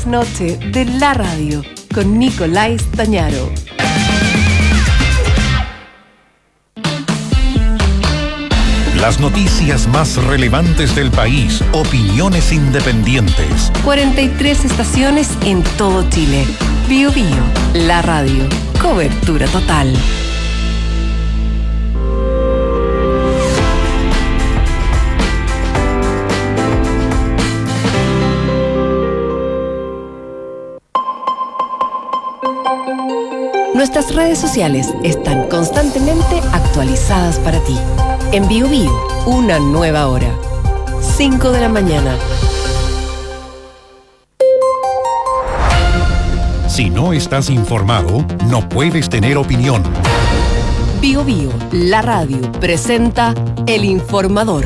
Noche de la Radio con Nicolás Tañaro. Las noticias más relevantes del país, opiniones independientes. 43 estaciones en todo Chile. Bio Bio, la radio. Cobertura total. Nuestras redes sociales están constantemente actualizadas para ti. En Bio Bio, una nueva hora. 5 de la mañana. Si no estás informado, no puedes tener opinión. Bio Bio, la radio, presenta El Informador.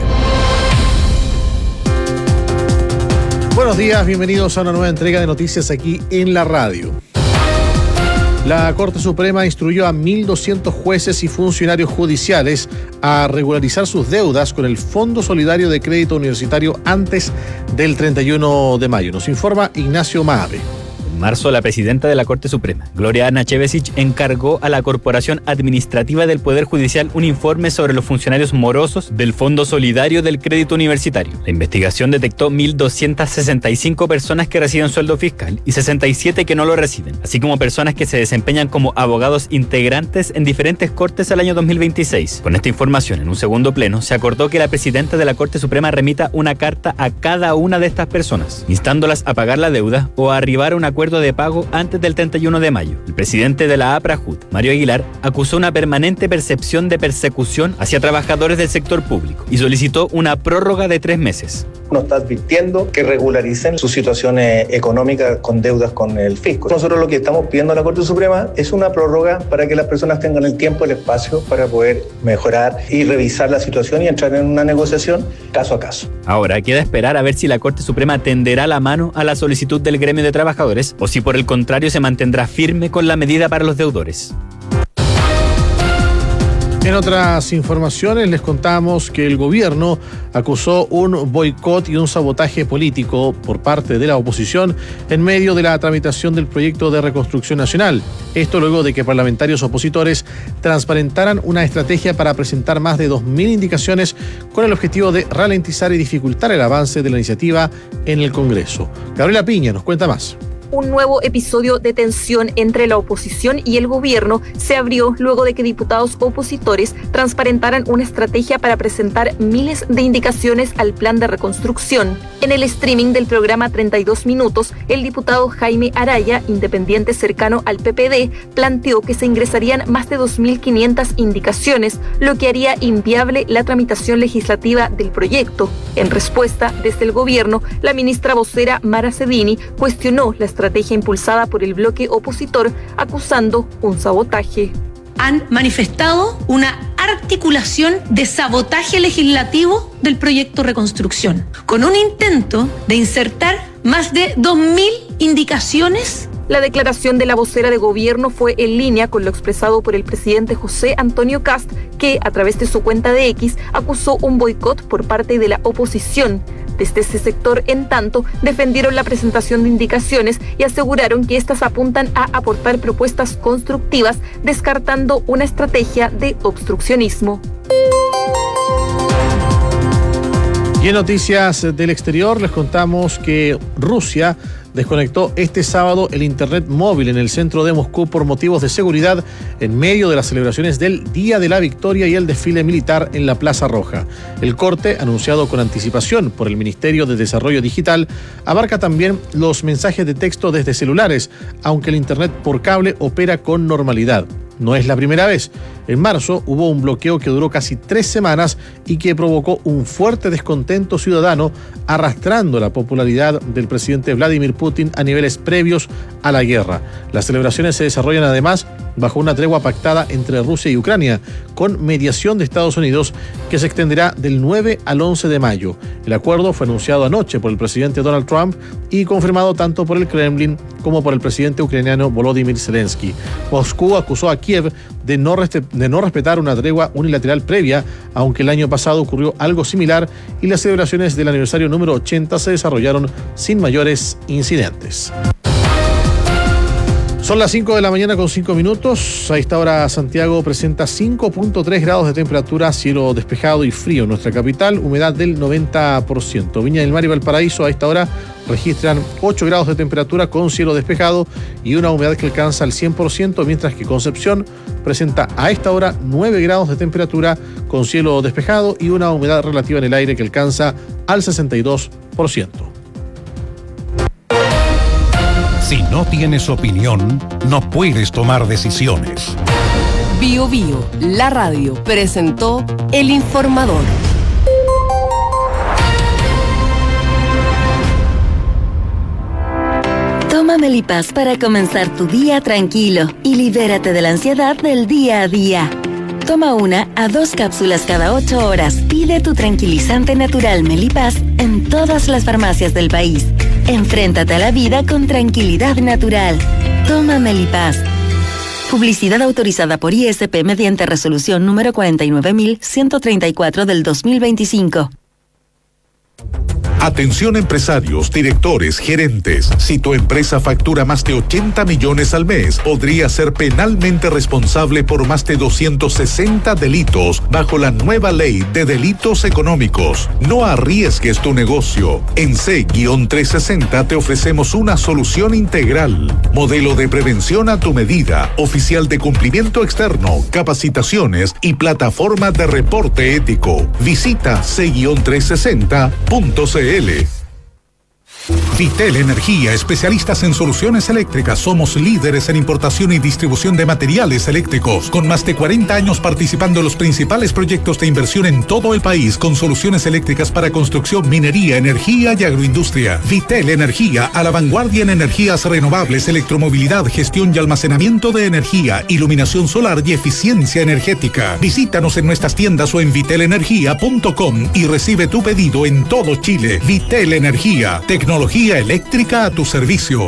Buenos días, bienvenidos a una nueva entrega de noticias aquí en la radio. La Corte Suprema instruyó a 1.200 jueces y funcionarios judiciales a regularizar sus deudas con el Fondo Solidario de Crédito Universitario antes del 31 de mayo. Nos informa Ignacio Mabe. En marzo, la presidenta de la Corte Suprema, Gloria Anachevesich, encargó a la Corporación Administrativa del Poder Judicial un informe sobre los funcionarios morosos del Fondo Solidario del Crédito Universitario. La investigación detectó 1.265 personas que reciben sueldo fiscal y 67 que no lo reciben, así como personas que se desempeñan como abogados integrantes en diferentes cortes al año 2026. Con esta información, en un segundo pleno, se acordó que la presidenta de la Corte Suprema remita una carta a cada una de estas personas, instándolas a pagar la deuda o a arribar a un acuerdo de pago antes del 31 de mayo. El presidente de la APRAJUD, Mario Aguilar, acusó una permanente percepción de persecución hacia trabajadores del sector público y solicitó una prórroga de 3 meses. Nos está advirtiendo que regularicen sus situaciones económicas con deudas con el fisco. Nosotros lo que estamos pidiendo a la Corte Suprema es una prórroga para que las personas tengan el tiempo y el espacio para poder mejorar y revisar la situación y entrar en una negociación caso a caso. Ahora queda esperar a ver si la Corte Suprema tenderá la mano a la solicitud del gremio de trabajadores o si por el contrario se mantendrá firme con la medida para los deudores. En otras informaciones les contamos que el gobierno acusó un boicot y un sabotaje político por parte de la oposición en medio de la tramitación del proyecto de reconstrucción nacional. Esto luego de que parlamentarios opositores transparentaran una estrategia para presentar más de 2.000 indicaciones con el objetivo de ralentizar y dificultar el avance de la iniciativa en el Congreso. Gabriela Piña nos cuenta más. Un nuevo episodio de tensión entre la oposición y el gobierno se abrió luego de que diputados opositores transparentaran una estrategia para presentar miles de indicaciones al plan de reconstrucción. En el streaming del programa 32 Minutos, el diputado Jaime Araya, independiente cercano al PPD, planteó que se ingresarían más de 2.500 indicaciones, lo que haría inviable la tramitación legislativa del proyecto. En respuesta, desde el gobierno, la ministra vocera Mara Cedini cuestionó la estrategia impulsada por el bloque opositor, acusando un sabotaje. Han manifestado una articulación de sabotaje legislativo del proyecto Reconstrucción, con un intento de insertar más de 2.000 indicaciones. La declaración de la vocera de gobierno fue en línea con lo expresado por el presidente José Antonio Kast, que, a través de su cuenta de X, acusó un boicot por parte de la oposición. Desde ese sector, en tanto, defendieron la presentación de indicaciones y aseguraron que éstas apuntan a aportar propuestas constructivas, descartando una estrategia de obstruccionismo. Y en noticias del exterior les contamos que Rusia desconectó este sábado el internet móvil en el centro de Moscú por motivos de seguridad en medio de las celebraciones del Día de la Victoria y el desfile militar en la Plaza Roja. El corte, anunciado con anticipación por el Ministerio de Desarrollo Digital, abarca también los mensajes de texto desde celulares, aunque el internet por cable opera con normalidad. No es la primera vez. En marzo hubo un bloqueo que duró casi 3 semanas y que provocó un fuerte descontento ciudadano, arrastrando la popularidad del presidente Vladimir Putin a niveles previos a la guerra. Las celebraciones se desarrollan además bajo una tregua pactada entre Rusia y Ucrania, con mediación de Estados Unidos, que se extenderá del 9 al 11 de mayo. El acuerdo fue anunciado anoche por el presidente Donald Trump y confirmado tanto por el Kremlin como por el presidente ucraniano Volodymyr Zelensky. Moscú acusó a Kiev de no respetar una tregua unilateral previa, aunque el año pasado ocurrió algo similar y las celebraciones del aniversario número 80 se desarrollaron sin mayores incidentes. Son las 5 de la mañana con 5 minutos. A esta hora Santiago presenta 5.3 grados de temperatura, cielo despejado y frío en nuestra capital, humedad del 90%. Viña del Mar y Valparaíso a esta hora registran 8 grados de temperatura con cielo despejado y una humedad que alcanza el 100%, mientras que Concepción presenta a esta hora 9 grados de temperatura con cielo despejado y una humedad relativa en el aire que alcanza al 62%. Si no tienes opinión, no puedes tomar decisiones. Bio Bio, la radio, presentó El Informador. Toma Melipaz para comenzar tu día tranquilo y libérate de la ansiedad del día a día. Toma 1 a 2 cápsulas cada 8 horas. Pide tu tranquilizante natural Melipaz en todas las farmacias del país. Enfréntate a la vida con tranquilidad natural. Toma Melipaz. Publicidad autorizada por ISP mediante resolución número 49.134 del 2025. Atención empresarios, directores, gerentes. Si tu empresa factura más de 80 millones al mes, podría ser penalmente responsable por más de 260 delitos bajo la nueva ley de delitos económicos. No arriesgues tu negocio. En C-360 te ofrecemos una solución integral. Modelo de prevención a tu medida, oficial de cumplimiento externo, capacitaciones y plataforma de reporte ético. Visita C-360.cl. Vitel Energía, especialistas en soluciones eléctricas. Somos líderes en importación y distribución de materiales eléctricos, con más de 40 años participando en los principales proyectos de inversión en todo el país, con soluciones eléctricas para construcción, minería, energía y agroindustria. Vitel Energía, a la vanguardia en energías renovables, electromovilidad, gestión y almacenamiento de energía, iluminación solar y eficiencia energética. Visítanos en nuestras tiendas o en vitelenergia.com y recibe tu pedido en todo Chile. Vitel Energía, tecnología eléctrica a tu servicio.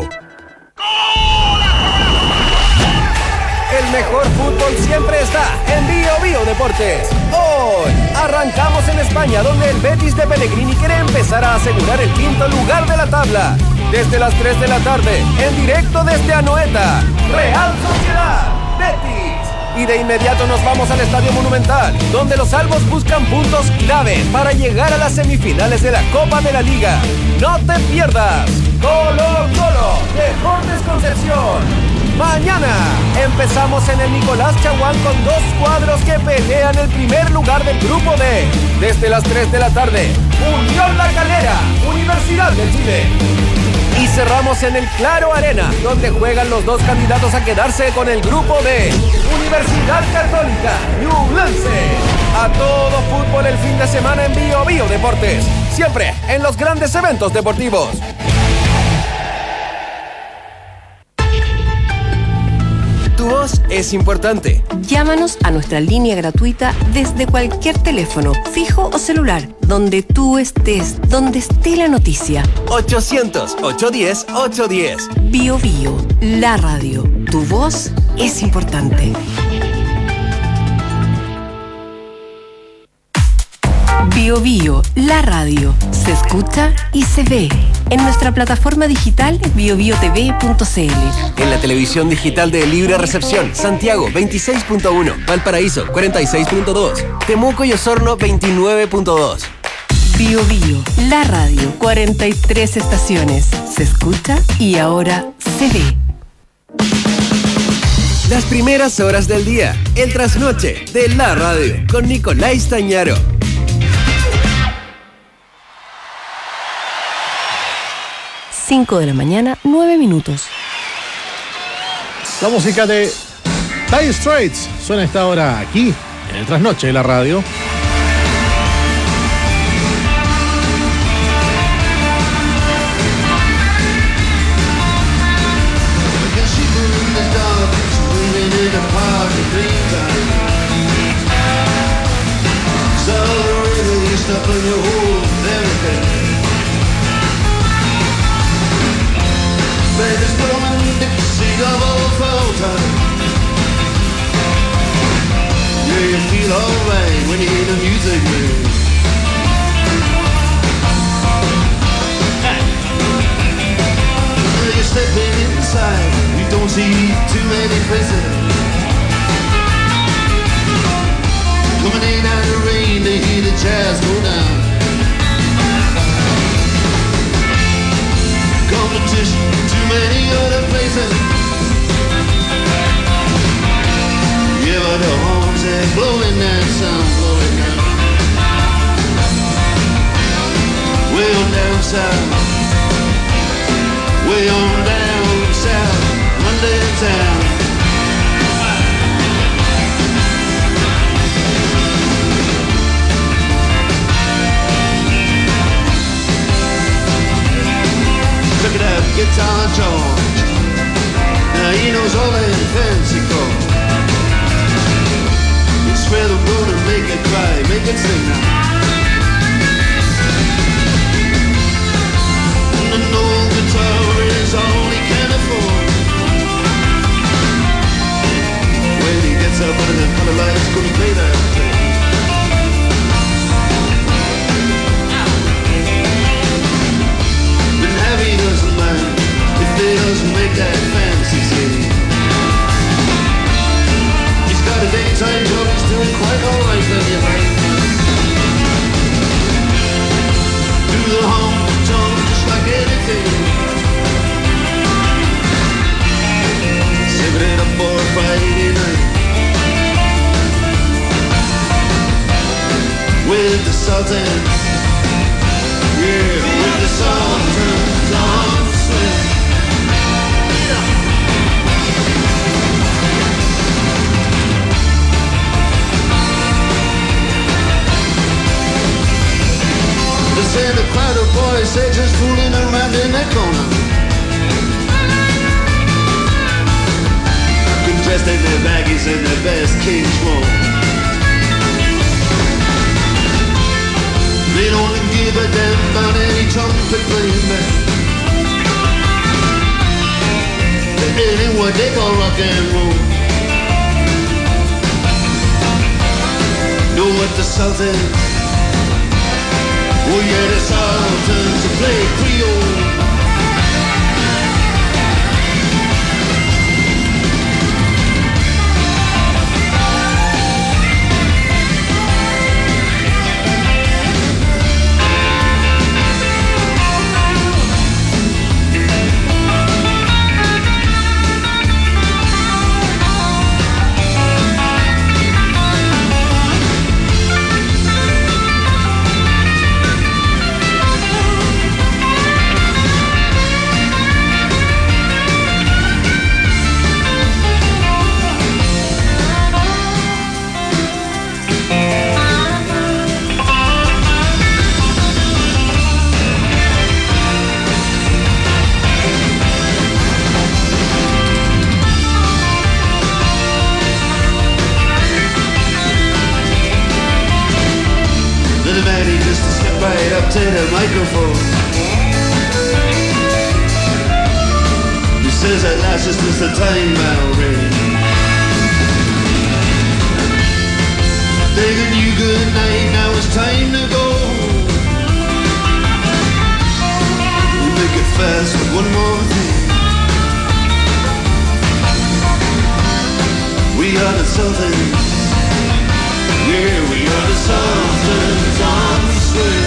El mejor fútbol siempre está en Bio Bio Deportes. Hoy arrancamos en España, donde el Betis de Pellegrini quiere empezar a asegurar el 5º lugar de la tabla. Desde las 3 de la tarde, en directo desde Anoeta, Real Sociedad, Betis. Y de inmediato nos vamos al Estadio Monumental, donde los albos buscan puntos clave para llegar a las semifinales de la Copa de la Liga. ¡No te pierdas! Colo-Colo, Deportes Concepción. Mañana empezamos en el Nicolás Chaguán con 2 cuadros que pelean el primer lugar del Grupo D. Desde las 3 de la tarde, Unión La Calera, Universidad de Chile. Y cerramos en el Claro Arena, donde juegan los 2 candidatos a quedarse con el Grupo D. Universidad Católica, Ñublense. A todo fútbol el fin de semana en Bio Bio Deportes. Siempre en los grandes eventos deportivos. Tu voz es importante. Llámanos a nuestra línea gratuita desde cualquier teléfono, fijo o celular, donde tú estés, donde esté la noticia. 800-810-810. Bio Bio, la radio. Tu voz es importante. Bio Bio, la radio. Se escucha y se ve. En nuestra plataforma digital biobiotv.cl. En la televisión digital de Libre Recepción, Santiago 26.1, Valparaíso 46.2, Temuco y Osorno 29.2. Bio Bio, la radio, 43 estaciones. Se escucha y ahora se ve. Las primeras horas del día, el trasnoche de la radio, con Nicolás Tañaro. 5 de la mañana, 9 minutos. La música de Dire Straits suena a esta hora aquí, en el trasnoche de la radio. Baby, time. Yeah, you feel alright when you hear the music, man. You're stepping inside, you don't see too many faces. Coming in out of the rain to hear the jazz go down. Competition, too many other places. Yeah, but the horns are blowing that sound, blowing down. Way on down south, way on down south, Monday town. Look at that guitar George. Now he knows all that fancy chords. You swear the road and make it cry, make it sing now. And an old guitar is all he can afford. When he gets up under the color lights, couldn't play that thing. He doesn't mind if he doesn't make that fancy city. He's got a daytime job, he's doing quite alright then, you know. Do the honk-tonk just like anything. Saving it up for Friday night with the Sultans. Yeah, with the Sultans on swing. They say the crowd of boys, they just fooling around in that corner. Dressed in their baggies and their best King's Roll. They don't give a damn about any trumpet playing band. It ain't what they call rock and roll. Know what the Sultans? Oh yeah, the Sultans play Creole. To the microphone. He says at last it's just a time bell ring. Thinking you good night, now it's time to go. We make it fast with one more thing. We are the Sultans. Yeah, we are the Sultans on the swing.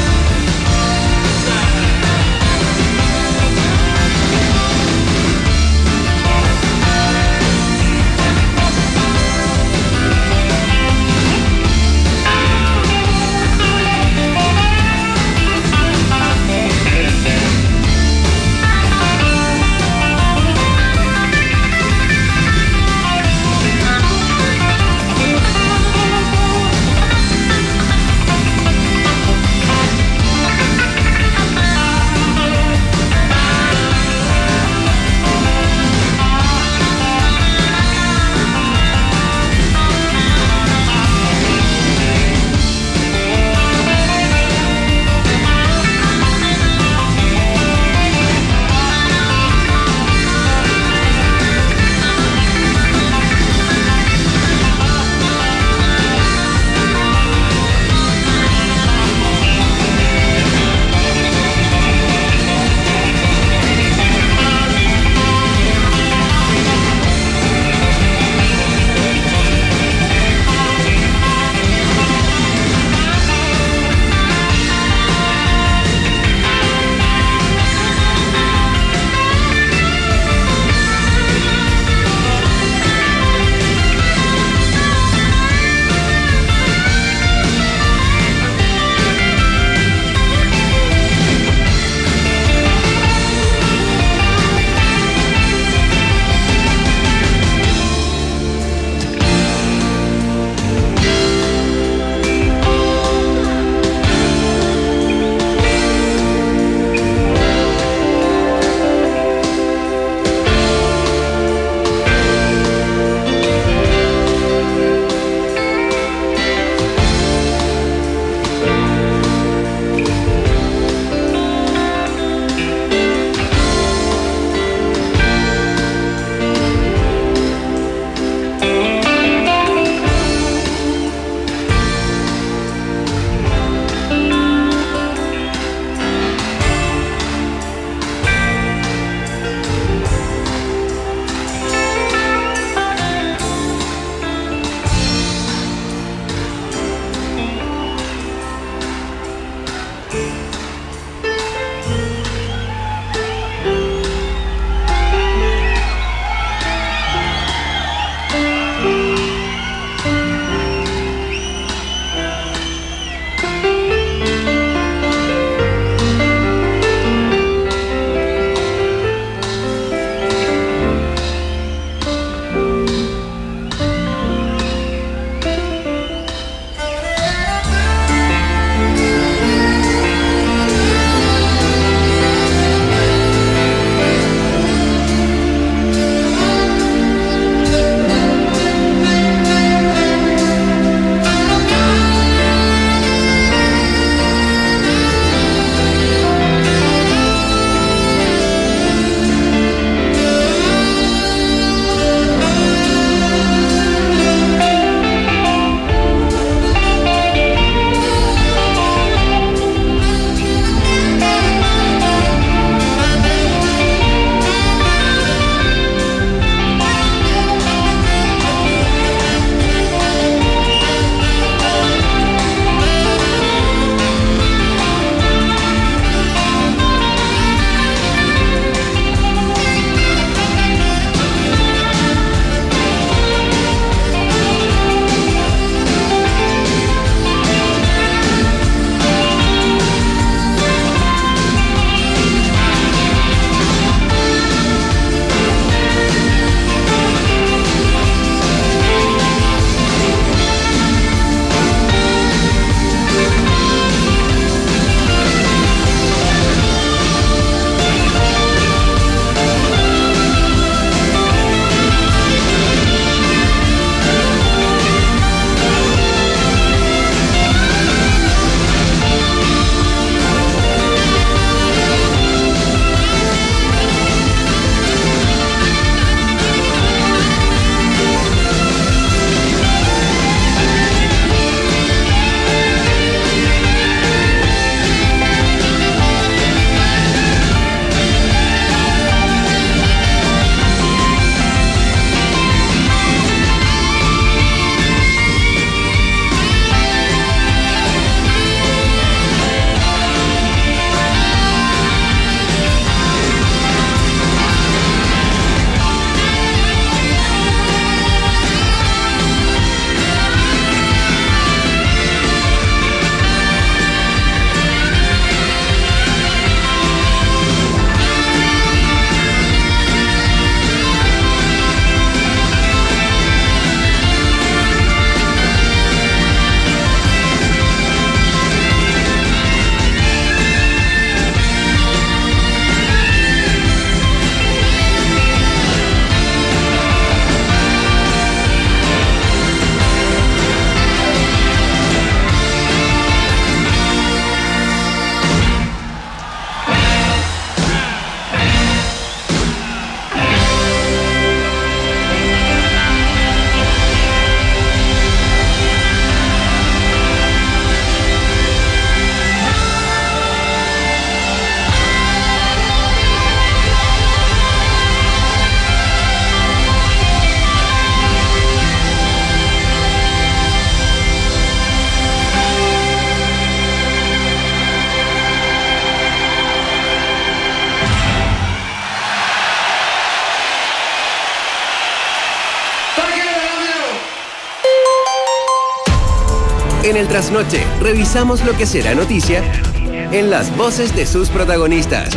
En el Trasnoche, revisamos lo que será noticia en las voces de sus protagonistas.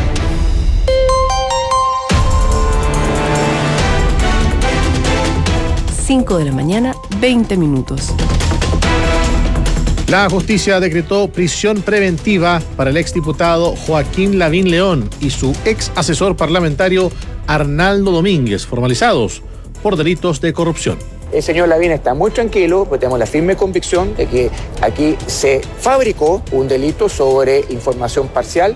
De la mañana, 20 minutos. La justicia decretó prisión preventiva para el exdiputado Joaquín Lavín León y su ex asesor parlamentario Arnaldo Domínguez, formalizados por delitos de corrupción. El señor Lavín está muy tranquilo, pues tenemos la firme convicción de que aquí se fabricó un delito sobre información parcial.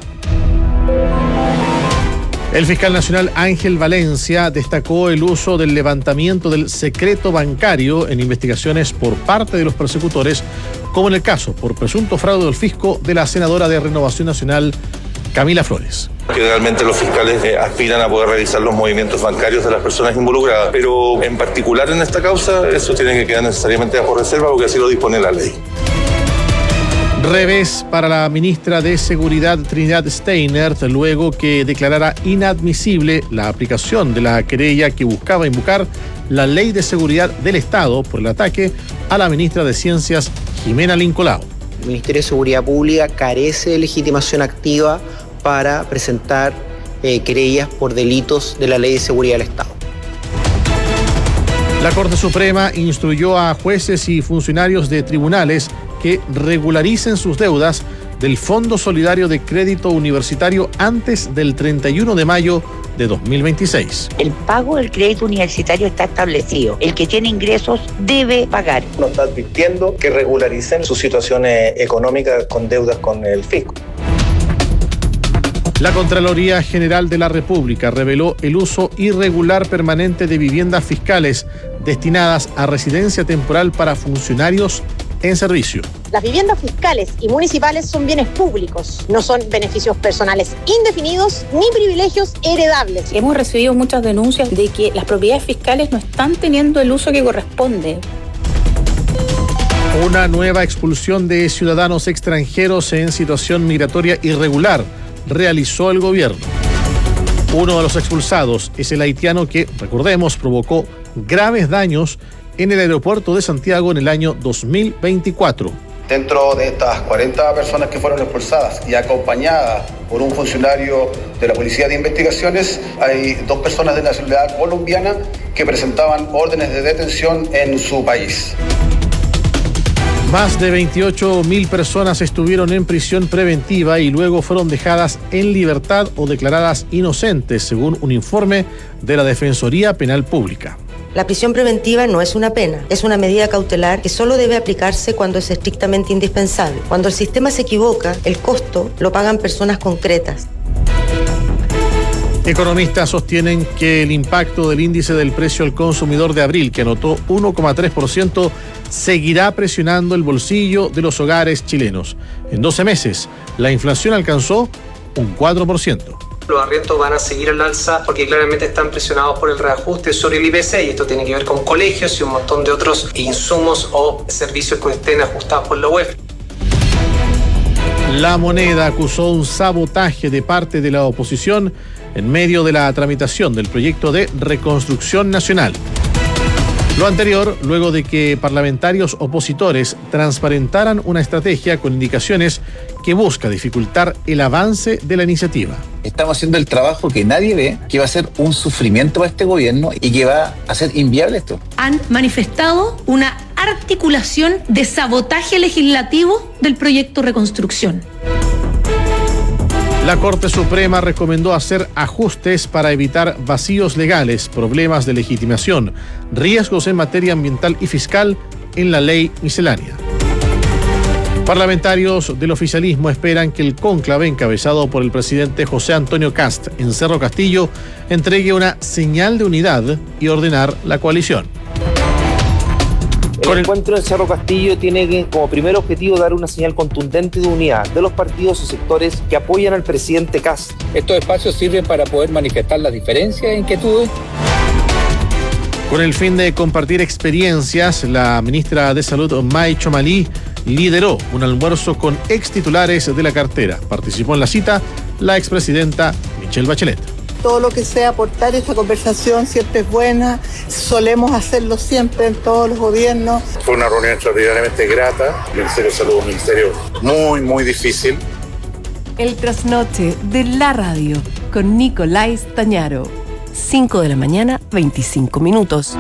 El fiscal nacional Ángel Valencia destacó el uso del levantamiento del secreto bancario en investigaciones por parte de los persecutores, como en el caso por presunto fraude del fisco de la senadora de Renovación Nacional, Camila Flores. Generalmente los fiscales aspiran a poder revisar los movimientos bancarios de las personas involucradas, pero en particular en esta causa eso tiene que quedar necesariamente bajo reserva porque así lo dispone la ley. Revés para la ministra de Seguridad Trinidad Steiner, luego que declarara inadmisible la aplicación de la querella que buscaba invocar la Ley de Seguridad del Estado por el ataque a la ministra de Ciencias, Jimena Lincolao. El Ministerio de Seguridad Pública carece de legitimación activa para presentar querellas por delitos de la Ley de Seguridad del Estado. La Corte Suprema instruyó a jueces y funcionarios de tribunales que regularicen sus deudas del Fondo Solidario de Crédito Universitario antes del 31 de mayo de 2026. El pago del crédito universitario está establecido. El que tiene ingresos debe pagar. Nos está advirtiendo que regularicen su situación económica con deudas con el fisco. La Contraloría General de la República reveló el uso irregular permanente de viviendas fiscales destinadas a residencia temporal para funcionarios en servicio. Las viviendas fiscales y municipales son bienes públicos, no son beneficios personales indefinidos ni privilegios heredables. Hemos recibido muchas denuncias de que las propiedades fiscales no están teniendo el uso que corresponde. Una nueva expulsión de ciudadanos extranjeros en situación migratoria irregular realizó el gobierno. Uno de los expulsados es el haitiano que, recordemos, provocó graves daños en el aeropuerto de Santiago en el año 2024. Dentro de estas 40 personas que fueron expulsadas y acompañadas por un funcionario de la Policía de Investigaciones, hay 2 personas de nacionalidad colombiana que presentaban órdenes de detención en su país. Más de 28.000 personas estuvieron en prisión preventiva y luego fueron dejadas en libertad o declaradas inocentes, según un informe de la Defensoría Penal Pública. La prisión preventiva no es una pena, es una medida cautelar que solo debe aplicarse cuando es estrictamente indispensable. Cuando el sistema se equivoca, el costo lo pagan personas concretas. Economistas sostienen que el impacto del índice del precio al consumidor de abril, que anotó 1,3%, seguirá presionando el bolsillo de los hogares chilenos. En 12 meses, la inflación alcanzó un 4%. Los arriendos van a seguir al alza porque claramente están presionados por el reajuste sobre el IPC y esto tiene que ver con colegios y un montón de otros insumos o servicios que estén ajustados por la UEF. La Moneda acusó un sabotaje de parte de la oposición en medio de la tramitación del proyecto de reconstrucción nacional. Lo anterior, luego de que parlamentarios opositores transparentaran una estrategia con indicaciones que busca dificultar el avance de la iniciativa. Estamos haciendo el trabajo que nadie ve, que va a ser un sufrimiento para este gobierno y que va a hacer inviable esto. Han manifestado una articulación de sabotaje legislativo del proyecto Reconstrucción. La Corte Suprema recomendó hacer ajustes para evitar vacíos legales, problemas de legitimación, riesgos en materia ambiental y fiscal en la ley miscelánea. Parlamentarios del oficialismo esperan que el cónclave encabezado por el presidente José Antonio Kast en Cerro Castillo entregue una señal de unidad y ordenar la coalición. El encuentro en Cerro Castillo tiene como primer objetivo dar una señal contundente de unidad de los partidos y sectores que apoyan al presidente Kast. Estos espacios sirven para poder manifestar las diferencias e inquietudes. Con el fin de compartir experiencias, la ministra de Salud, May Chomalí, lideró un almuerzo con ex titulares de la cartera. Participó en la cita la expresidenta Michelle Bachelet. todo lo que sea aportar. Esta conversación siempre es buena, solemos hacerlo siempre en todos los gobiernos. Fue una reunión extraordinariamente grata. El Ministerio de Salud es un ministerio muy, muy difícil. El trasnoche de la radio con Nicolás Tañaro. 5 de la mañana, 25 minutos.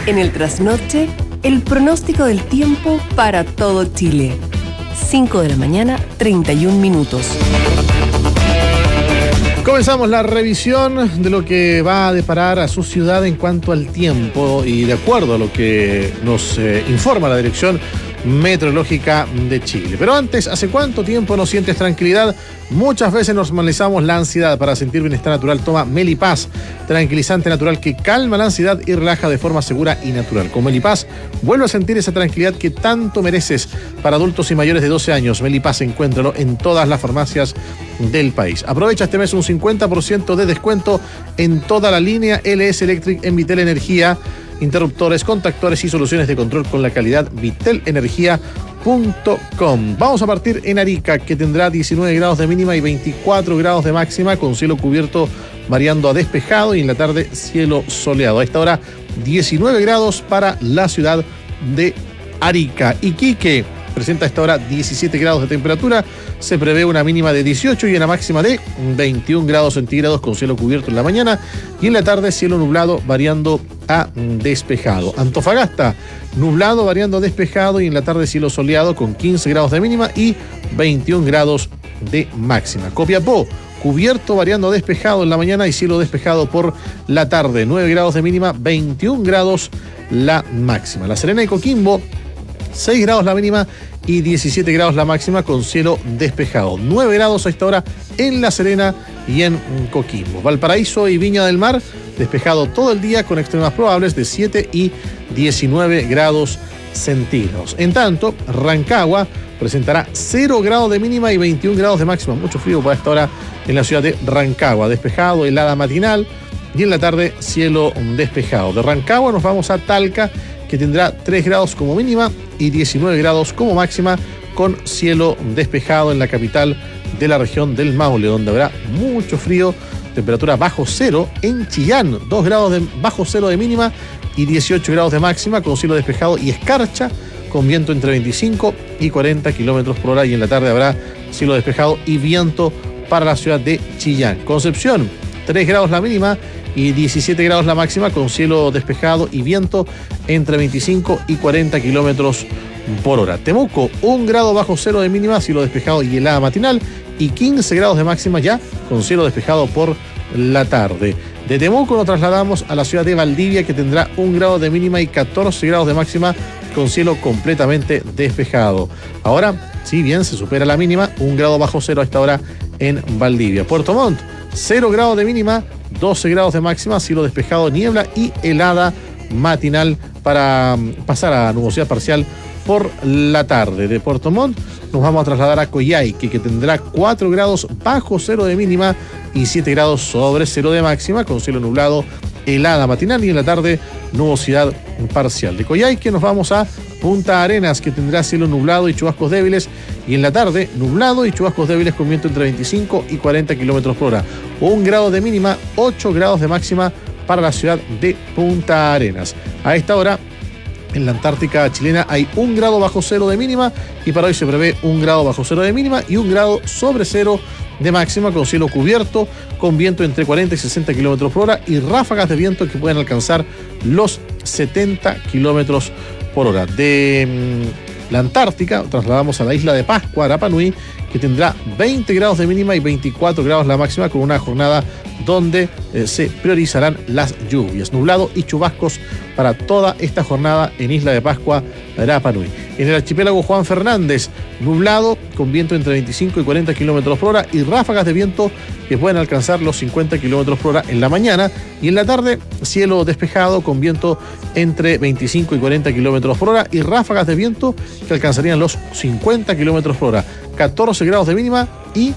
En el trasnoche, el pronóstico del tiempo para todo Chile. 5 de la mañana, 31 minutos. Comenzamos la revisión de lo que va a deparar a su ciudad en cuanto al tiempo y de acuerdo a lo que nos informa la Dirección Meteorológica de Chile. Pero antes, ¿hace cuánto tiempo no sientes tranquilidad? Muchas veces normalizamos la ansiedad. Para sentir bienestar natural, toma Melipaz, tranquilizante natural que calma la ansiedad y relaja de forma segura y natural. Con Melipaz, vuelve a sentir esa tranquilidad que tanto mereces. Para adultos y mayores de 12 años, Melipaz, encuéntralo en todas las farmacias del país. Aprovecha este mes un 50% de descuento en toda la línea LS Electric en Vitel Energía. Interruptores, contactores y soluciones de control con la calidad vitelenergia.com. Vamos a partir en Arica, que tendrá 19 grados de mínima y 24 grados de máxima, con cielo cubierto variando a despejado y en la tarde cielo soleado. A esta hora 19 grados para la ciudad de Arica. Iquique presenta a esta hora 17 grados de temperatura, se prevé una mínima de 18 y una máxima de 21 grados centígrados con cielo cubierto en la mañana y en la tarde cielo nublado variando a despejado. Antofagasta, nublado variando a despejado y en la tarde cielo soleado con 15 grados de mínima y 21 grados de máxima. Copiapó, cubierto variando a despejado en la mañana y cielo despejado por la tarde, 9 grados de mínima, 21 grados la máxima. La Serena y Coquimbo, 6 grados la mínima y 17 grados la máxima con cielo despejado. 9 grados a esta hora en La Serena y en Coquimbo. Valparaíso y Viña del Mar, despejado todo el día con extremas probables de 7 y 19 grados centígrados. En tanto, Rancagua presentará 0 grados de mínima y 21 grados de máxima. Mucho frío para esta hora en la ciudad de Rancagua. Despejado, helada matinal y en la tarde cielo despejado. De Rancagua nos vamos a Talca, que tendrá 3 grados como mínima y 19 grados como máxima con cielo despejado en la capital de la región del Maule, donde habrá mucho frío, temperatura bajo cero. En Chillán, 2 grados bajo cero de mínima y 18 grados de máxima con cielo despejado y escarcha con viento entre 25 y 40 kilómetros por hora y en la tarde habrá cielo despejado y viento para la ciudad de Chillán. Concepción, 3 grados la mínima y 17 grados la máxima con cielo despejado y viento entre 25 y 40 kilómetros por hora. Temuco, 1 grado bajo cero de mínima, cielo despejado y helada matinal y 15 grados de máxima ya con cielo despejado por la tarde. De Temuco nos trasladamos a la ciudad de Valdivia, que tendrá 1 grado de mínima y 14 grados de máxima con cielo completamente despejado. Ahora, si bien se supera la mínima, 1 grado bajo cero a esta hora en Valdivia. Puerto Montt, 0 grados de mínima, 12 grados de máxima, cielo despejado, niebla y helada matinal para pasar a nubosidad parcial por la tarde. De Puerto Montt nos vamos a trasladar a Coyhaique, que tendrá 4 grados bajo cero de mínima y 7 grados sobre cero de máxima, con cielo nublado, helada matinal y en la tarde nubosidad parcial. De Coyhaique nos vamos a Punta Arenas, que tendrá cielo nublado y chubascos débiles y en la tarde nublado y chubascos débiles con viento entre 25 y 40 kilómetros por hora. 1 grado de mínima, 8 grados de máxima para la ciudad de Punta Arenas. A esta hora en la Antártica chilena hay 1 grado bajo cero de mínima y para hoy se prevé 1 grado bajo cero de mínima y 1 grado sobre cero de máxima con cielo cubierto, con viento entre 40 y 60 kilómetros por hora y ráfagas de viento que pueden alcanzar los 70 kilómetros por hora. De la Antártica trasladamos a la isla de Pascua, Rapa Nui, que tendrá 20 grados de mínima y 24 grados la máxima con una jornada donde se priorizarán las lluvias. Nublado y chubascos para toda esta jornada en Isla de Pascua, Rapa Nui. En el archipiélago Juan Fernández, nublado con viento entre 25 y 40 kilómetros por hora y ráfagas de viento que pueden alcanzar los 50 kilómetros por hora en la mañana y en la tarde cielo despejado con viento entre 25 y 40 kilómetros por hora y ráfagas de viento que alcanzarían los 50 kilómetros por hora. 14 grados de mínima y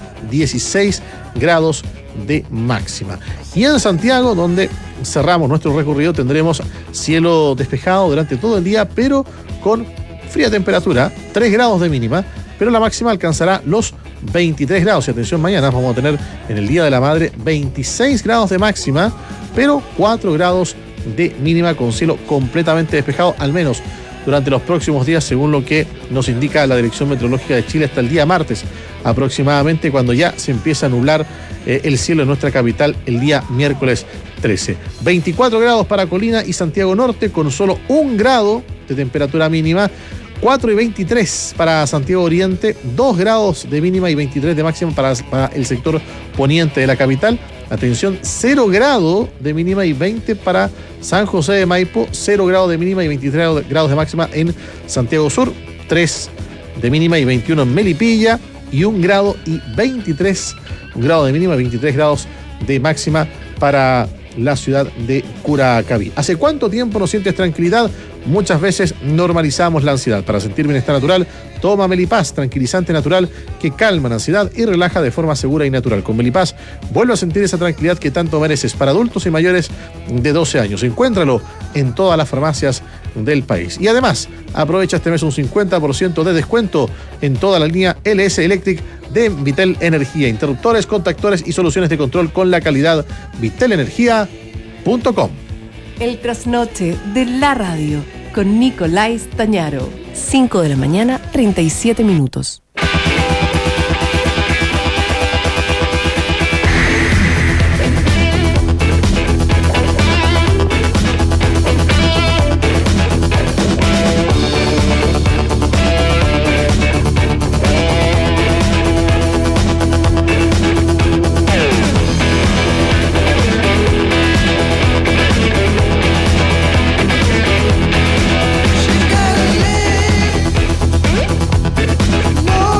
16 grados de máxima. Y en Santiago, donde cerramos nuestro recorrido, tendremos cielo despejado durante todo el día, pero con fría temperatura, 3 grados de mínima, pero la máxima alcanzará los 23 grados. Y atención, mañana vamos a tener en el Día de la Madre 26 grados de máxima, pero 4 grados de mínima con cielo completamente despejado, al menos durante los próximos días, según lo que nos indica la Dirección Meteorológica de Chile, hasta el día martes aproximadamente, cuando ya se empieza a nublar el cielo en nuestra capital el día miércoles 13. 24 grados para Colina y Santiago Norte, con solo 1 grado de temperatura mínima. 4 y 23 para Santiago Oriente, 2 grados de mínima y 23 de máxima para el sector poniente de la capital. Atención, 0 grado de mínima y 20 para San José de Maipo, 0 grado de mínima y 23 grados de máxima en Santiago Sur, 3 de mínima y 21 en Melipilla y 1 grado y 23, 1 grado de mínima y 23 grados de máxima para la ciudad de Curacaví. ¿Hace cuánto tiempo no sientes tranquilidad? Muchas veces normalizamos la ansiedad. Para sentir bienestar natural, toma Melipaz, tranquilizante natural que calma la ansiedad y relaja de forma segura y natural. Con Melipaz, vuelve a sentir esa tranquilidad que tanto mereces, para adultos y mayores de 12 años. Encuéntralo en todas las farmacias del país. Y además, aprovecha este mes un 50% de descuento en toda la línea LS Electric de Vitel Energía. Interruptores, contactores y soluciones de control con la calidad vitelenergia.com. El trasnoche de la radio con Nicolás Tañaro. 5 de la mañana, 37 minutos. No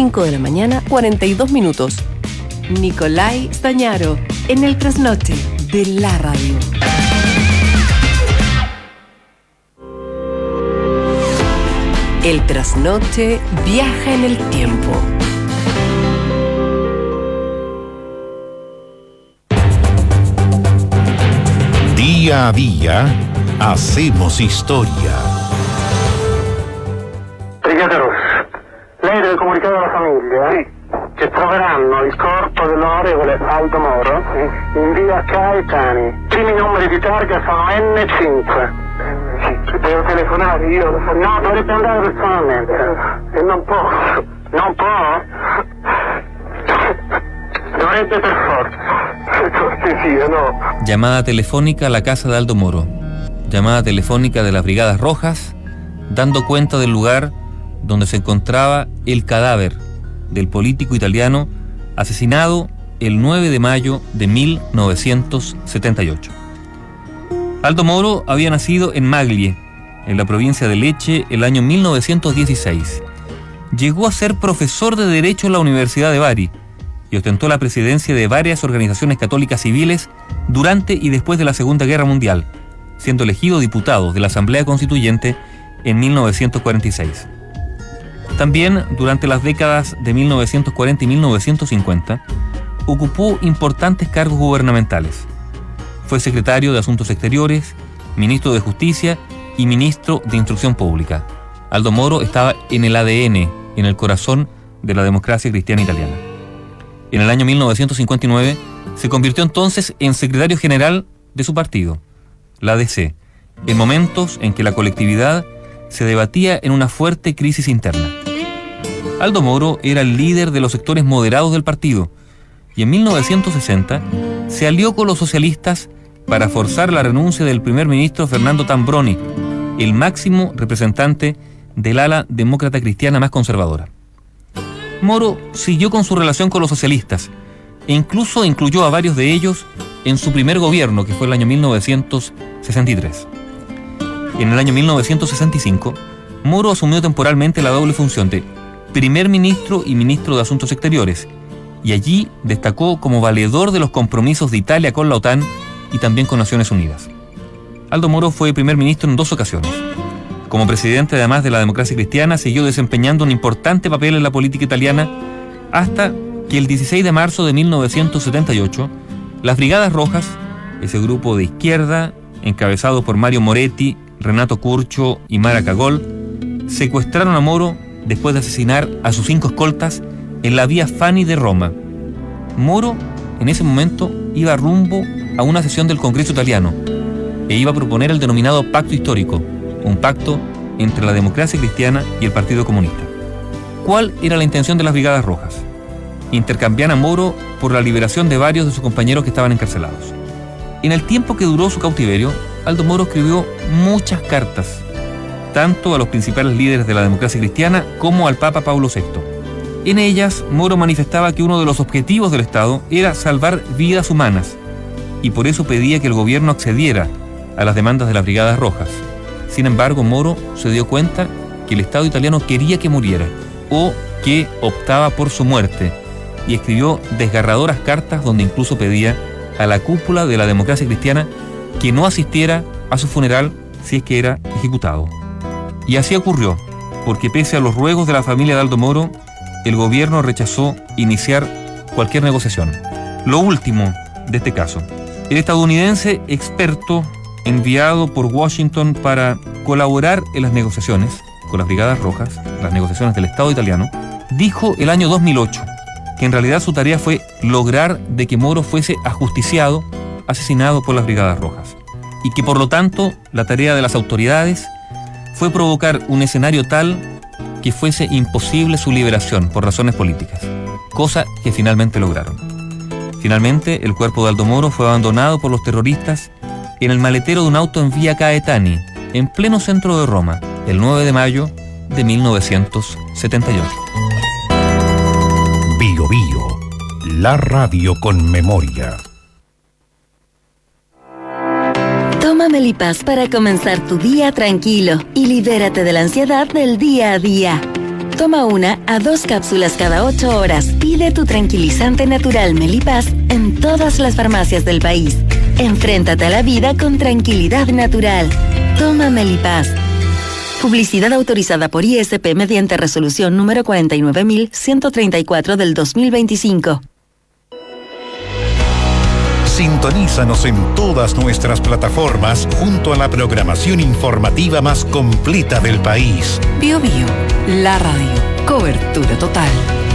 5 de la mañana, 42 minutos. Nicolai Stañaro, en el trasnoche de la radio. El trasnoche viaja en el tiempo. Día a día, hacemos historia. Brigata Rossa, lei deve comunicare alla famiglia che troveranno il corpo dell'onorevole Aldo Moro in via Caetani. I primi numeri di targa sono N5. Devo telefonare io? No, dovrebbe andare personalmente. E non posso. Non può? Dovrebbe per forza. Cortesia, no. Llamada telefónica a la casa de Aldo Moro. Llamada telefónica de las Brigadas Rojas, dando cuenta del lugar donde se encontraba el cadáver del político italiano asesinado el 9 de mayo de 1978. Aldo Moro había nacido en Maglie, en la provincia de Lecce, el año 1916. Llegó a ser profesor de Derecho en la Universidad de Bari y ostentó la presidencia de varias organizaciones católicas civiles durante y después de la Segunda Guerra Mundial, siendo elegido diputado de la Asamblea Constituyente en 1946. También, durante las décadas de 1940 y 1950, ocupó importantes cargos gubernamentales. Fue secretario de Asuntos Exteriores, ministro de Justicia y ministro de Instrucción Pública. Aldo Moro estaba en el ADN, en el corazón de la democracia cristiana italiana. En el año 1959 se convirtió entonces en secretario general de su partido, la ADC, en momentos en que la colectividad se debatía en una fuerte crisis interna. Aldo Moro era el líder de los sectores moderados del partido y en 1960 se alió con los socialistas para forzar la renuncia del primer ministro Fernando Tambroni, el máximo representante del ala demócrata cristiana más conservadora. Moro siguió con su relación con los socialistas e incluso incluyó a varios de ellos en su primer gobierno, que fue el año 1963. En el año 1965, Moro asumió temporalmente la doble función de primer ministro y ministro de Asuntos Exteriores, y allí destacó como valedor de los compromisos de Italia con la OTAN y también con Naciones Unidas. Aldo Moro fue primer ministro en 2 ocasiones. Como presidente, además de la democracia cristiana, siguió desempeñando un importante papel en la política italiana hasta que el 16 de marzo de 1978, las Brigadas Rojas, ese grupo de izquierda, encabezado por Mario Moretti, Renato Curcio y Mara Cagol, secuestraron a Moro después de asesinar a sus 5 escoltas en la vía Fani de Roma. Moro, en ese momento, iba rumbo a una sesión del Congreso italiano e iba a proponer el denominado Pacto Histórico, un pacto entre la democracia cristiana y el Partido Comunista. ¿Cuál era la intención de las Brigadas Rojas? Intercambiar a Moro por la liberación de varios de sus compañeros que estaban encarcelados. En el tiempo que duró su cautiverio, Aldo Moro escribió muchas cartas, tanto a los principales líderes de la democracia cristiana como al Papa Pablo VI. En ellas, Moro manifestaba que uno de los objetivos del Estado era salvar vidas humanas, y por eso pedía que el gobierno accediera a las demandas de las Brigadas Rojas. Sin embargo, Moro se dio cuenta que el Estado italiano quería que muriera, o que optaba por su muerte, y escribió desgarradoras cartas donde incluso pedía a la cúpula de la democracia cristiana que no asistiera a su funeral si es que era ejecutado. Y así ocurrió, porque pese a los ruegos de la familia de Aldo Moro, el gobierno rechazó iniciar cualquier negociación. Lo último de este caso: el estadounidense experto enviado por Washington para colaborar en las negociaciones con las Brigadas Rojas, las negociaciones del Estado italiano, dijo el año 2008 que en realidad su tarea fue lograr de que Moro fuese ajusticiado, asesinado por las Brigadas Rojas, y que por lo tanto la tarea de las autoridades fue provocar un escenario tal que fuese imposible su liberación por razones políticas, cosa que finalmente lograron. Finalmente, el cuerpo de Aldo Moro fue abandonado por los terroristas en el maletero de un auto en vía Caetani, en pleno centro de Roma, el 9 de mayo de 1978. Bio Bio, la radio con memoria. Toma Melipaz para comenzar tu día tranquilo y libérate de la ansiedad del día a día. Toma 1 a 2 cápsulas cada 8 horas. Pide tu tranquilizante natural Melipaz en todas las farmacias del país. Enfréntate a la vida con tranquilidad natural. Toma Melipaz. Publicidad autorizada por ISP mediante resolución número 49.134 del 2025. Sintonízanos en todas nuestras plataformas junto a la programación informativa más completa del país. BioBio, la radio. Cobertura total.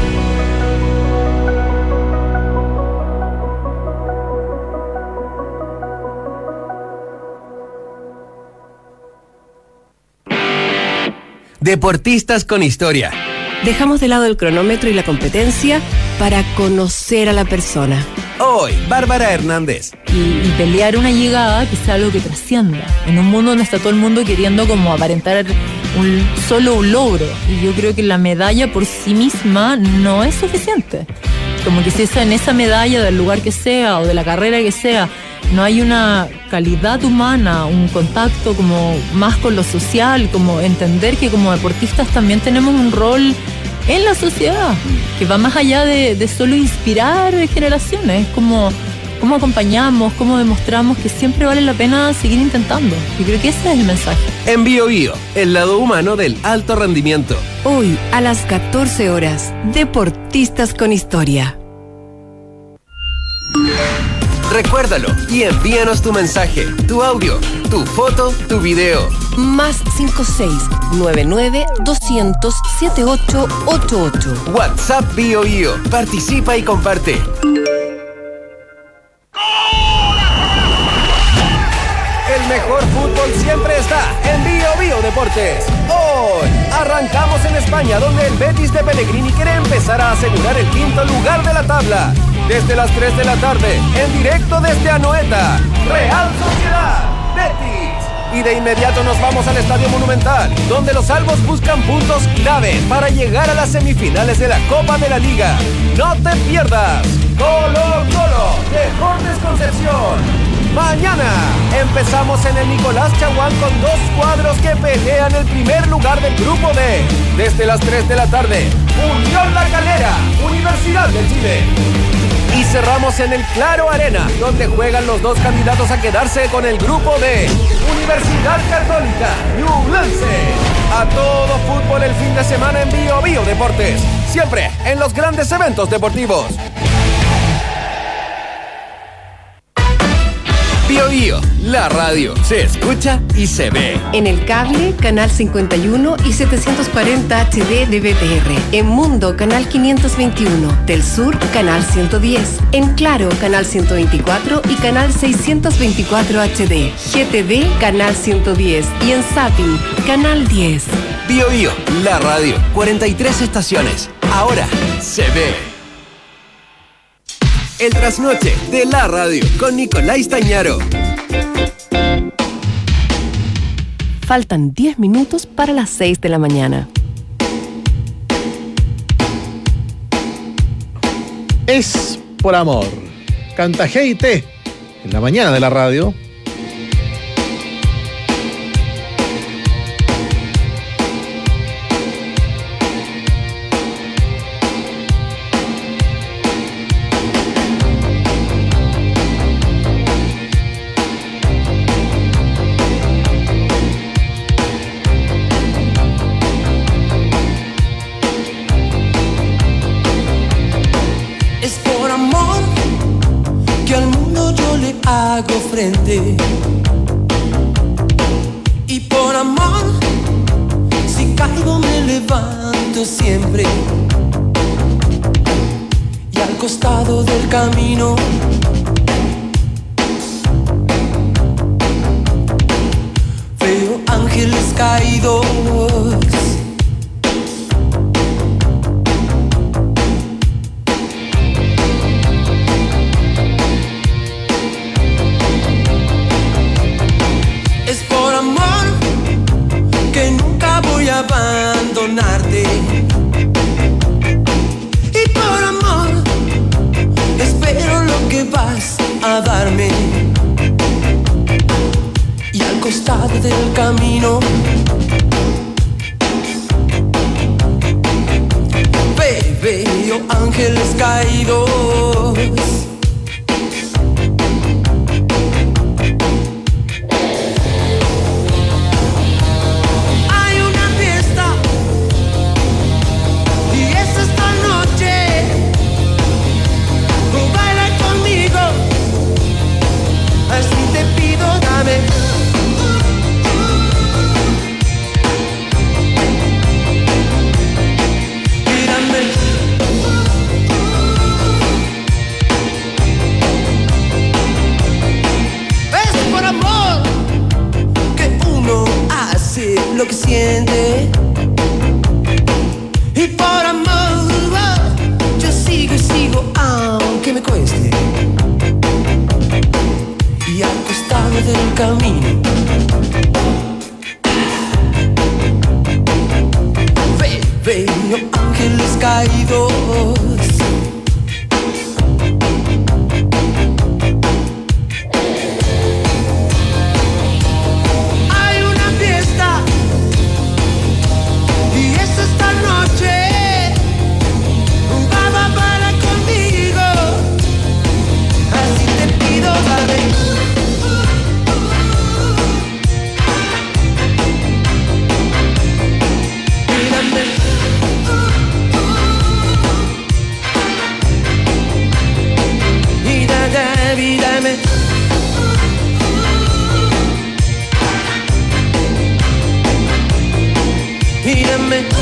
Deportistas con historia. Dejamos de lado el cronómetro y la competencia para conocer a la persona. Hoy, Bárbara Hernández. Y pelear una llegada que sea algo que trascienda. En un mundo donde está todo el mundo queriendo como aparentar solo un logro. Y yo creo que la medalla por sí misma no es suficiente. Como que si en esa medalla del lugar que sea o de la carrera que sea, no hay una calidad humana, un contacto como más con lo social, como entender que como deportistas también tenemos un rol en la sociedad, que va más allá de solo inspirar generaciones, como cómo acompañamos, cómo demostramos que siempre vale la pena seguir intentando. Yo creo que ese es el mensaje. En BioBio, el lado humano del alto rendimiento. Hoy, a las 14 horas, Deportistas con Historia. Recuérdalo y envíanos tu mensaje, tu audio, tu foto, tu video. Más 56-99-200-7888. WhatsApp BioBio. Participa y comparte. El mejor fútbol siempre está en BioBio Deportes. Hoy arrancamos en España, donde el Betis de Pellegrini quiere empezar a asegurar el quinto lugar de la tabla. Desde las 3 de la tarde, en directo desde Anoeta, Real Sociedad, Betis. Y de inmediato nos vamos al Estadio Monumental, donde los albos buscan puntos clave para llegar a las semifinales de la Copa de la Liga. No te pierdas Colo-Colo, Deportes Concepción. Mañana empezamos en el Nicolás Chaguán con 2 cuadros que pelean el primer lugar del Grupo D. Desde las 3 de la tarde, Unión La Calera, Universidad de Chile. Y cerramos en el Claro Arena, donde juegan los 2 candidatos a quedarse con el Grupo D. Universidad Católica, Ñublense. A todo fútbol el fin de semana en BioBio Deportes. Siempre en los grandes eventos deportivos. BioBio, la radio se escucha y se ve. En el cable, canal 51 y 740 HD de BTR. En Mundo, canal 521. Del Sur, canal 110. En Claro, canal 124 y canal 624 HD. GTV, canal 110. Y en Zapping, canal 10. BioBio, la radio. 43 estaciones. Ahora se ve. El trasnoche de la radio con Nicolás Tañaro. Faltan 10 minutos para las 6 de la mañana. Es por amor. Canta G&T en la mañana de la radio. Hago frente y por amor, si caigo me levanto siempre. Y al costado del camino veo ángeles caídos. Abandonarte y por amor espero lo que vas a darme. Y al costado del camino veo ángeles caídos. Hay una fiesta y es esta noche. Tú baila conmigo, así te pido, dame. Lo que siente, y por amor yo sigo y sigo aunque me cueste. Y al costado del camino veo ángeles caídos. Mírame.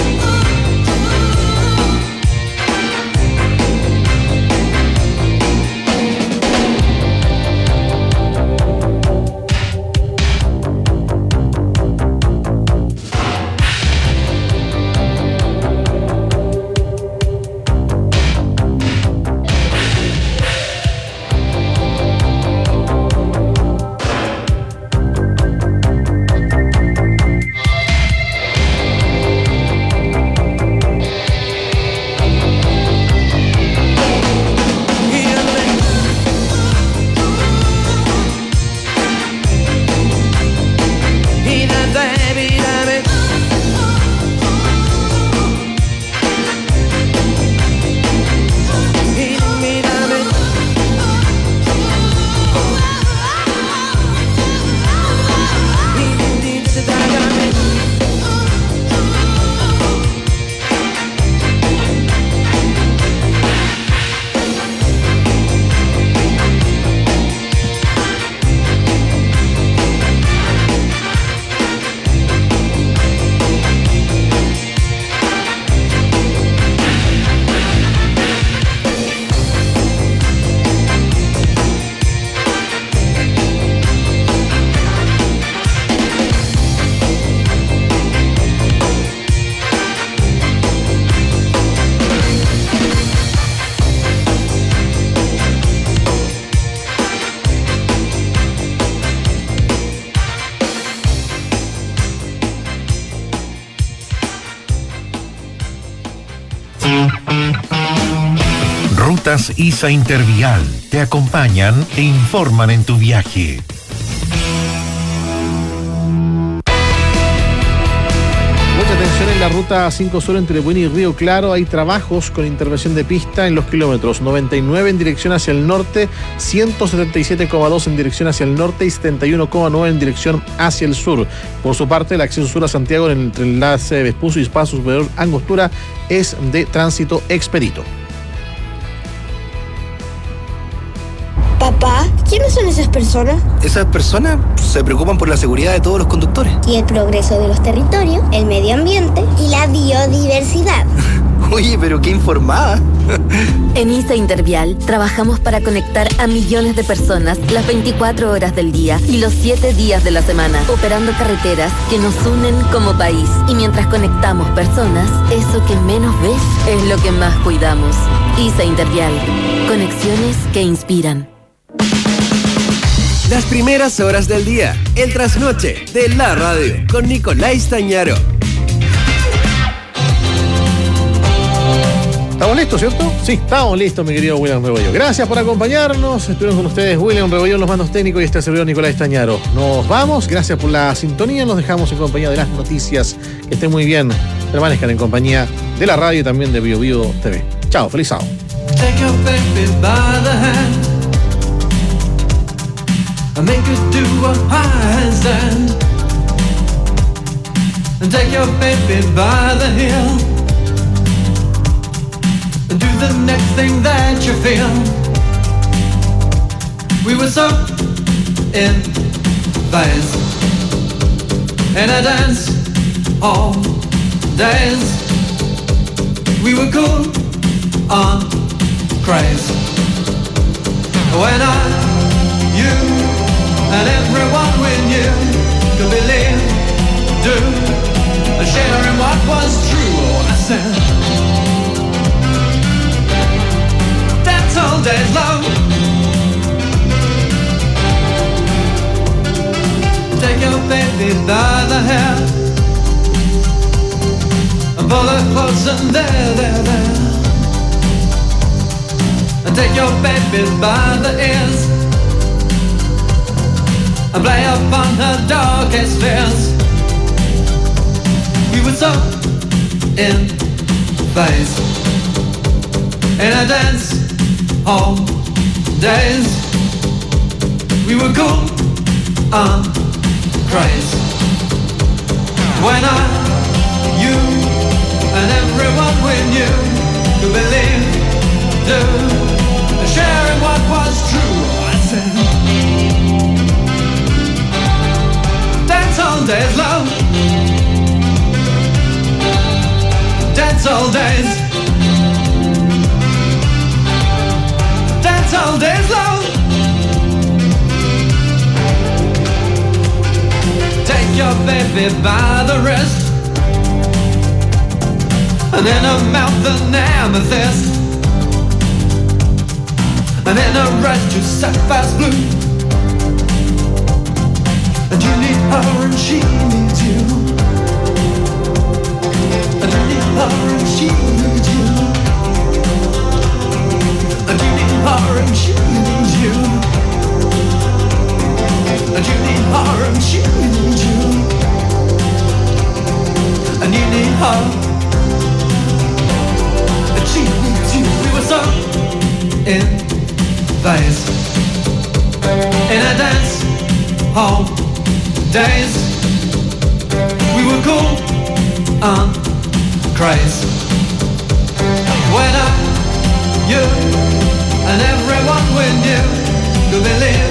Rutas ISA Intervial te acompañan e informan en tu viaje. Mucha atención en la ruta 5 Sur entre Buin y Río Claro. Hay trabajos con intervención de pista en los kilómetros 99 en dirección hacia el norte, 177,2 en dirección hacia el norte y 71,9 en dirección hacia el sur. Por su parte, el acceso sur a Santiago en el enlace Vespucio y Paso Superior Angostura es de tránsito expedito. Papá, ¿quiénes son esas personas? Esas personas se preocupan por la seguridad de todos los conductores. Y el progreso de los territorios, el medio ambiente y la biodiversidad. Oye, pero qué informada. En ISA Intervial trabajamos para conectar a millones de personas las 24 horas del día y los 7 días de la semana, operando carreteras que nos unen como país. Y mientras conectamos personas, eso que menos ves es lo que más cuidamos. ISA Intervial. Conexiones que inspiran. Las primeras horas del día, el trasnoche de la radio, con Nicolás Tañaro. ¿Estamos listos, cierto? Sí, estamos listos, mi querido William Rebollo. Gracias por acompañarnos. Estuvieron con ustedes William Rebollo, los mandos técnicos, y este servidor Nicolás Tañaro. Nos vamos, gracias por la sintonía. Nos dejamos en compañía de las noticias. Que estén muy bien. Permanezcan en compañía de la radio y también de Bio Bio TV. Chao, feliz sábado. Take your baby by the hand and make her do a handstand. And take your baby by the heel and do the next thing that you feel. We were so in phase in a dance all days. We were cool on craze. When I, you, and everyone we knew could believe, do, sharing what was true. I said, that's all days long. Take your baby by the hair and pull her close and there. And take your baby by the ears and play upon her darkest fears. We were so in phase in a dance all days. We were cool on craze. When I, you, and everyone we knew could believe, do, sharing what was true. I said, dance all days, love. Dance all days. Dance all days, love. Take your baby by the wrist and in her mouth an amethyst. And in a red to sapphire's blue. And you need her and she needs you. And you need her and she needs you. And you need her and she needs you. And you need her and she needs you. And you need her and she needs you. We were so in phase in a dance hall days. We were cool on craze. When I, you, and everyone we knew could believe